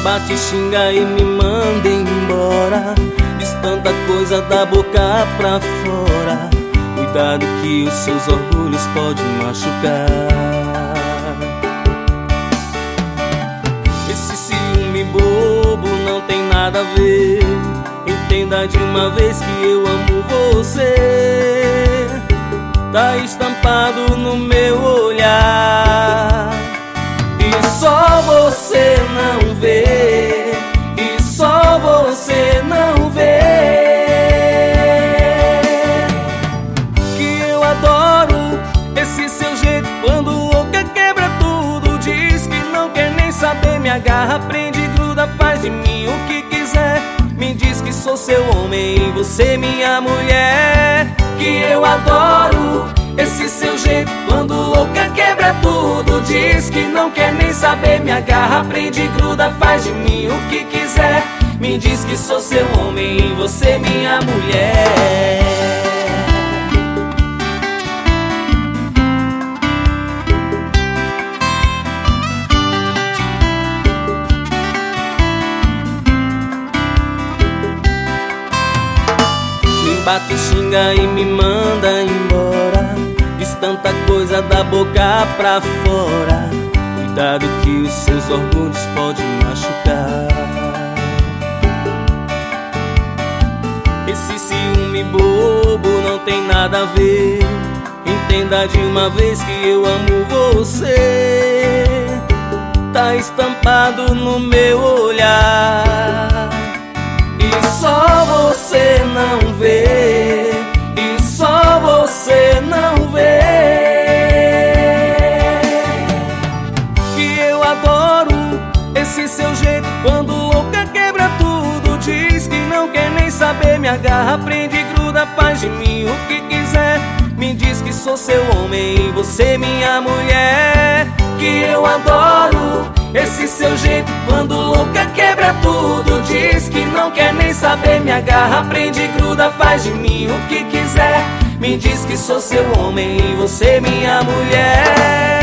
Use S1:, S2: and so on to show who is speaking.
S1: bate, xinga e me manda embora. Diz tanta coisa da boca pra fora. Cuidado que os seus orgulhos podem machucar. Esse ciúme bobo não tem nada a ver. Entenda de uma vez que eu amo você. Tá estampado no meu olhar. E só você não vê. E só você não vê que eu adoro esse seu jeito. Quando louca quebra tudo. Diz que não quer nem saber. Me agarra, prende, gruda, faz de mim o que quiser. Me diz que sou seu homem e você minha mulher. Que eu adoro esse seu jeito. Quando louca quebra tudo. Diz que não quer nem saber. Me agarra, prende, gruda, faz de mim o que quiser. Me diz que sou seu homem e você minha mulher. Bate, xinga e me manda embora. Diz tanta coisa da boca pra fora. Cuidado que os seus orgulhos podem machucar. Esse ciúme bobo não tem nada a ver. Entenda de uma vez que eu amo você. Tá estampado no meu olhar. E só você não vê. E só você não vê que eu adoro esse seu jeito. Quando louca quebra tudo. Diz que não quer nem saber. Me agarra, prende, gruda, faz de mim o que quiser. Me diz que sou seu homem e você minha mulher. Que eu adoro esse seu jeito. Quando louca quebra tudo. Diz que não quer nem saber. Me agarra, prende, gruda, faz de mim o que quiser. Me diz que sou seu homem e você minha mulher.